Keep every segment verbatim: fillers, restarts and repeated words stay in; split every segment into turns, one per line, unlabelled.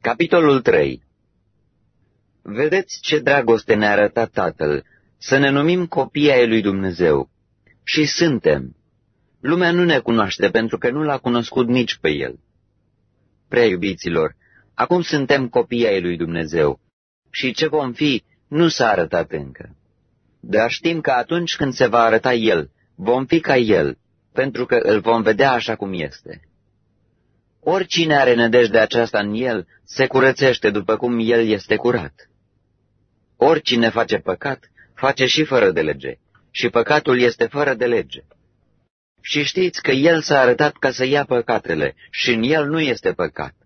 Capitolul trei. Vedeți ce dragoste ne-a arătat Tatăl, să ne numim copii ai lui Dumnezeu. Și suntem. Lumea nu ne cunoaște pentru că nu l-a cunoscut nici pe El. Prea iubiților, acum suntem copii ai lui Dumnezeu și ce vom fi nu s-a arătat încă. Dar știm că atunci când se va arăta El, vom fi ca El, pentru că îl vom vedea așa cum este. Oricine are nădejdea aceasta în El se curățește după cum El este curat. Oricine face păcat, face și fără de lege, și păcatul este fără de lege. Și știți că El s-a arătat ca să ia păcatele și în El nu este păcat.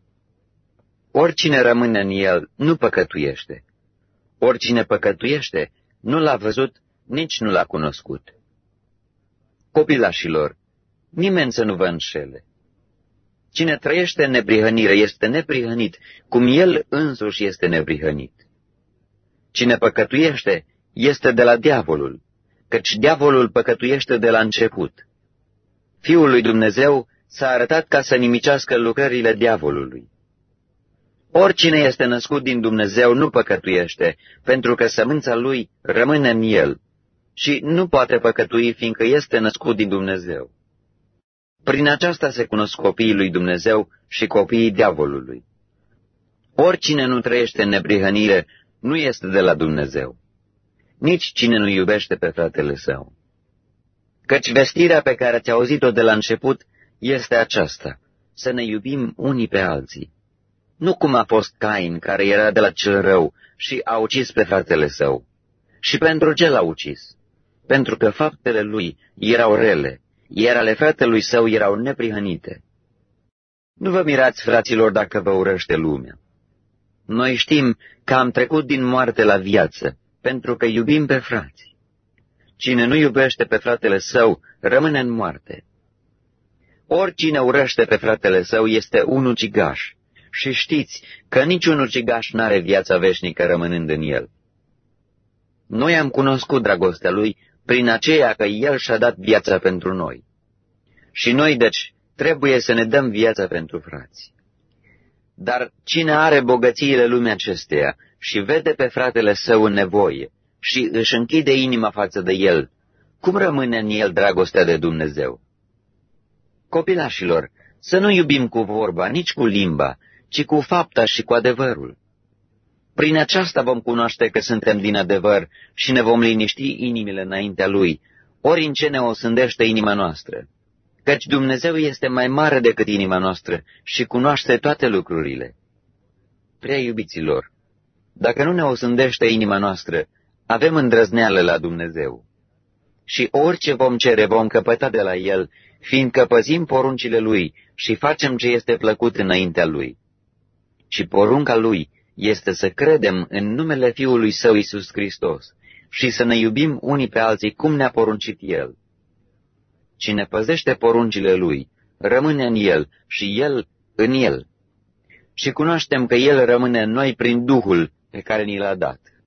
Oricine rămâne în El nu păcătuiește. Oricine păcătuiește nu l-a văzut, nici nu l-a cunoscut. Copilașilor, nimeni să nu vă înșele. Cine trăiește în neprihănire este neprihănit, cum El însuși este neprihănit. Cine păcătuiește este de la diavolul, căci diavolul păcătuiește de la început. Fiul lui Dumnezeu s-a arătat ca să nimicească lucrările diavolului. Oricine este născut din Dumnezeu nu păcătuiește, pentru că sămânța lui rămâne în el și nu poate păcătui, fiindcă este născut din Dumnezeu. Prin aceasta se cunosc copiii lui Dumnezeu și copiii diavolului. Oricine nu trăiește în neprihănire nu este de la Dumnezeu, nici cine nu iubește pe fratele său. Căci vestirea pe care ați auzit-o de la început este aceasta, să ne iubim unii pe alții. Nu cum a fost Cain, care era de la cel rău și a ucis pe fratele său. Și pentru ce l-a ucis? Pentru că faptele lui erau rele, iar ale fratelui său erau neprihănite. Nu vă mirați, fraților, dacă vă urăște lumea. Noi știm că am trecut din moarte la viață, pentru că iubim pe frați. Cine nu iubește pe fratele său, rămâne în moarte. Oricine urăște pe fratele său este un ucigaș, și știți că niciun ucigaș n-are viața veșnică rămânând în el. Noi am cunoscut dragostea lui prin aceea că el și-a dat viața pentru noi. Și noi, deci, trebuie să ne dăm viața pentru frați. Dar cine are bogățiile lumii acesteia și vede pe fratele său în nevoie și își închide inima față de el, cum rămâne în el dragostea de Dumnezeu? Copilașilor, să nu iubim cu vorba, nici cu limba, ci cu fapta și cu adevărul. Prin aceasta vom cunoaște că suntem din adevăr și ne vom liniști inimile înaintea Lui, ori în ce ne osândește inima noastră. Căci Dumnezeu este mai mare decât inima noastră și cunoaște toate lucrurile. Prea iubiților, dacă nu ne osândește inima noastră, avem îndrăzneală la Dumnezeu. Și orice vom cere vom căpăta de la El, fiindcă păzim poruncile Lui și facem ce este plăcut înaintea Lui. Și porunca Lui este să credem în numele Fiului Său Iisus Hristos și să ne iubim unii pe alții cum ne-a poruncit El. Cine păzește poruncile Lui, rămâne în El și El în El. Și cunoaștem că El rămâne în noi prin Duhul pe care ni l-a dat.